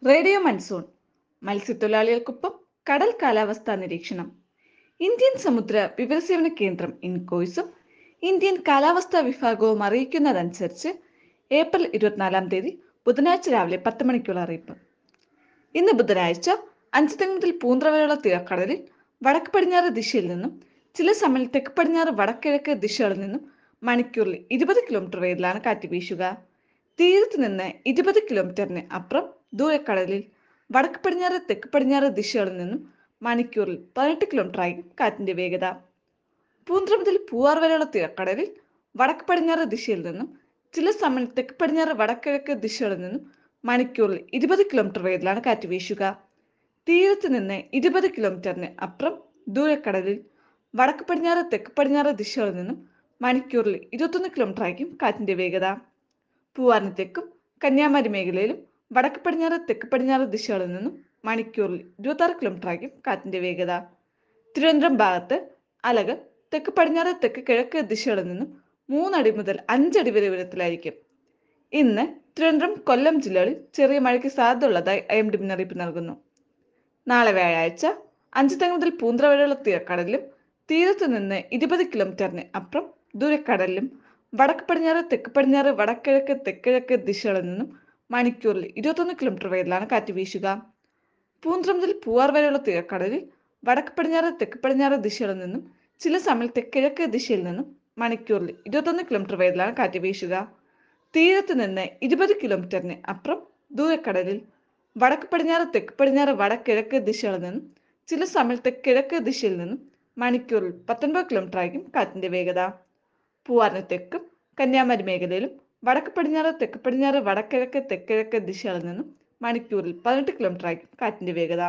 Radio monsoon മത്സ്യത്തൊഴിലാളികൾക്കൊപ്പം കടൽ കാലാവസ്ഥാ നിരീക്ഷണം. ഇന്ത്യൻ സമുദ്ര വിവരസേവന കേന്ദ്രം ഇൻകോയ്സും ഇന്ത്യൻ കാലാവസ്ഥാ വിഭാഗവും അറിയിക്കുന്നതനുസരിച്ച് ഏപ്രിൽ 24 ബുധനാഴ്ച രാവിലെ 10 മണിക്കുള്ള അറിയിപ്പ്. ഇന്ന് ബുധനാഴ്ച അഞ്ചുതെങ്ങ് മുതൽ പൂന്ത്ര വരെയുള്ള തീരക്കടലിൽ വടക്ക് പടിഞ്ഞാറ് ദിശയിൽ നിന്നും ചില സമയം തെക്ക് പടിഞ്ഞാറ് വടക്കിഴക്ക് ദിശകളിൽ നിന്നും മണിക്കൂറിൽ 20 കിലോമീറ്റർ വേഗത്തിലാണ് കാറ്റ് വീശുക. തീരത്ത് നിന്ന് 20 കിലോമീറ്ററിന് അപ്പുറം ദൂരക്കടലിൽ വടക്ക് പടിഞ്ഞാറ് തെക്ക് പടിഞ്ഞാറ് ദിശകളിൽ നിന്നും മണിക്കൂറിൽ 18 കിലോമീറ്റർ ആയിരിക്കും കാറ്റിന്റെ വേഗത. പൂന്ത്ര മുതൽ പൂവാർ വരെയുള്ള തീരക്കടലിൽ വടക്ക് പടിഞ്ഞാറ് ദിശയിൽ നിന്നും ചില സമയം തെക്ക് പടിഞ്ഞാറ് വടക്കിഴക്ക് ദിശകളിൽ നിന്നും മണിക്കൂറിൽ 20 കിലോമീറ്റർ വേഗത്തിലാണ് കാറ്റ് വീശുക. തീരത്ത് നിന്ന് 20 കിലോമീറ്ററിന് അപ്പുറം ദൂരക്കടലിൽ വടക്ക് പടിഞ്ഞാറ് തെക്ക് പടിഞ്ഞാറ് ദിശകളിൽ നിന്നും മണിക്കൂറിൽ 21 കിലോമീറ്റർ ആയിരിക്കും കാറ്റിന്റെ വേഗത. പൂവാറിന് തെക്കും കന്യാകുമാരി മേഖലയിലും വടക്ക് പടിഞ്ഞാറ് തെക്ക് പടിഞ്ഞാറ് ദിശകളിൽ നിന്നും മണിക്കൂറിൽ 26 കിലോമീറ്റർ ആയിരിക്കും കാറ്റിന്റെ വേഗത. തിരുവനന്തപുരം ഭാഗത്ത് അലകൾ തെക്ക് പടിഞ്ഞാറ് തെക്ക് കിഴക്ക് ദിശകളിൽ നിന്നും 3 അടി മുതൽ 5 അടി വരെ ഉയരത്തിലായിരിക്കും. ഇന്ന് തിരുവനന്തപുരം കൊല്ലം ജില്ലകളിൽ ചെറിയ മഴയ്ക്ക് സാധ്യതയുള്ളതായി IMD മുന്നറിയിപ്പ് നൽകുന്നു. നാളെ വ്യാഴാഴ്ച അഞ്ചുതെങ്ങ് മുതൽ പൂന്ത്ര വരെയുള്ള തീരക്കടലിലും തീരത്തു നിന്ന് 20 കിലോമീറ്ററിന് അപ്പുറം ദൂരക്കടലിലും വടക്ക് പടിഞ്ഞാറ് തെക്ക് പടിഞ്ഞാറ് വടക്കിഴക്ക് തെക്കിഴക്ക് ദിശകളിൽ നിന്നും മണിക്കൂറിൽ 21 കിലോമീറ്റർ വേഗത്തിലാണ് കാറ്റ് വീശുക. പൂന്ത്ര മുതൽ പൂവാർ വരെയുള്ള തീരക്കടലിൽ വടക്ക് പടിഞ്ഞാറ് തെക്ക് പടിഞ്ഞാറ് ദിശകളിൽ നിന്നും ചില സമയം തെക്കിഴക്ക് ദിശയിൽ നിന്നും മണിക്കൂറിൽ 21 കിലോമീറ്റർ വേഗത്തിലാണ് കാറ്റ് വീശുക. തീരത്ത് നിന്ന് 20 കിലോമീറ്ററിന് അപ്പുറം ദൂരക്കടലിൽ വടക്ക് പടിഞ്ഞാറ് തെക്ക് പടിഞ്ഞാറ് വടക്കിഴക്ക് ദിശകളിൽ നിന്നും ചില സമയം തെക്കിഴക്ക് ദിശയിൽ നിന്നും മണിക്കൂറിൽ 19 കിലോമീറ്റർ ആയിരിക്കും കാറ്റിന്റെ വേഗത. പൂവാറിന് തെക്കും കന്യാകുമാരി മേഖലയിലും വടക്ക് പടിഞ്ഞാറ് തെക്ക് പടിഞ്ഞാറ് വടക്കിഴക്ക് തെക്കിഴക്ക് ദിശകളിൽ നിന്നും മണിക്കൂറിൽ 18 കിലോമീറ്റർ ആയിരിക്കും കാറ്റിന്റെ വേഗത.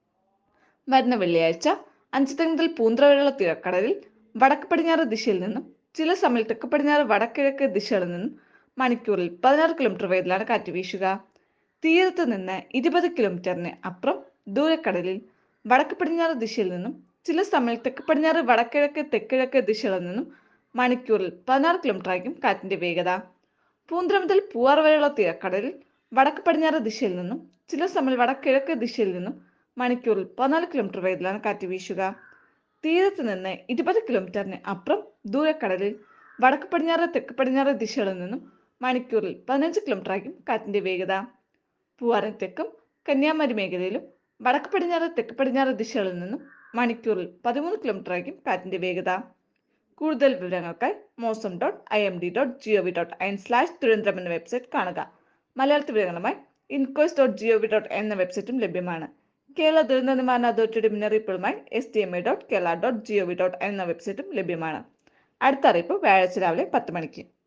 വരുന്ന വെള്ളിയാഴ്ച അഞ്ചുതെങ്ങ് മുതൽ പൂന്ത്ര വരെയുള്ള തീരക്കടലിൽ വടക്ക് പടിഞ്ഞാറ് ദിശയിൽ നിന്നും ചില സമയം തെക്ക് പടിഞ്ഞാറ് വടക്കിഴക്ക് ദിശകളിൽ നിന്നും മണിക്കൂറിൽ 16 കിലോമീറ്റർ വേഗത്തിലാണ് കാറ്റ് വീശുക. തീരത്ത് നിന്ന് 20 കിലോമീറ്ററിന് അപ്പുറം ദൂരക്കടലിൽ വടക്ക് പടിഞ്ഞാറ് ദിശയിൽ നിന്നും ചില സമയം തെക്ക് പടിഞ്ഞാറ് വടക്കിഴക്ക് തെക്കിഴക്ക് ദിശകളിൽ നിന്നും മണിക്കൂറിൽ 16 കിലോമീറ്റർ ആയിരിക്കും കാറ്റിന്റെ വേഗത. പൂന്ത്ര മുതൽ പൂവാർ വരെയുള്ള തീരക്കടലിൽ വടക്ക് പടിഞ്ഞാറ് ദിശയിൽ നിന്നും ചില സമയം വടക്കിഴക്ക് ദിശയിൽ നിന്നും മണിക്കൂറിൽ 14 കിലോമീറ്റർ വേഗത്തിലാണ് കാറ്റ് വീശുക. തീരത്ത് നിന്ന് 20 കിലോമീറ്ററിന് അപ്പുറം ദൂരക്കടലിൽ വടക്ക് പടിഞ്ഞാറ് തെക്ക് പടിഞ്ഞാറ് ദിശകളിൽ നിന്നും മണിക്കൂറിൽ 15 കിലോമീറ്റർ ആയിരിക്കും കാറ്റിന്റെ വേഗത. പൂവാറിന് തെക്കും കന്യാകുമാരി മേഖലയിലും വടക്ക് പടിഞ്ഞാറ് തെക്ക് പടിഞ്ഞാറ് ദിശകളിൽ നിന്നും മണിക്കൂറിൽ 13 കിലോമീറ്റർ ആയിരിക്കും കാറ്റിന്റെ വേഗത. കൂടുതൽ വിവരങ്ങൾക്കായി mosam.imd.gov.in/തിരുവനന്തപുരം എന്ന വെബ്സൈറ്റ് കാണുക. മലയാളത്തിൽ വിവരങ്ങളുമായി incos.gov.in എന്ന വെബ്സൈറ്റും ലഭ്യമാണ്. കേരള ദുരന്ത നിവാരണ അതോറിറ്റിയുടെ മുന്നറിയിപ്പുകളുമായി stma.kerala.gov.in എന്ന വെബ്സൈറ്റും ലഭ്യമാണ്. അടുത്ത അറിയിപ്പ് വ്യാഴാഴ്ച രാവിലെ 10 മണിക്ക്.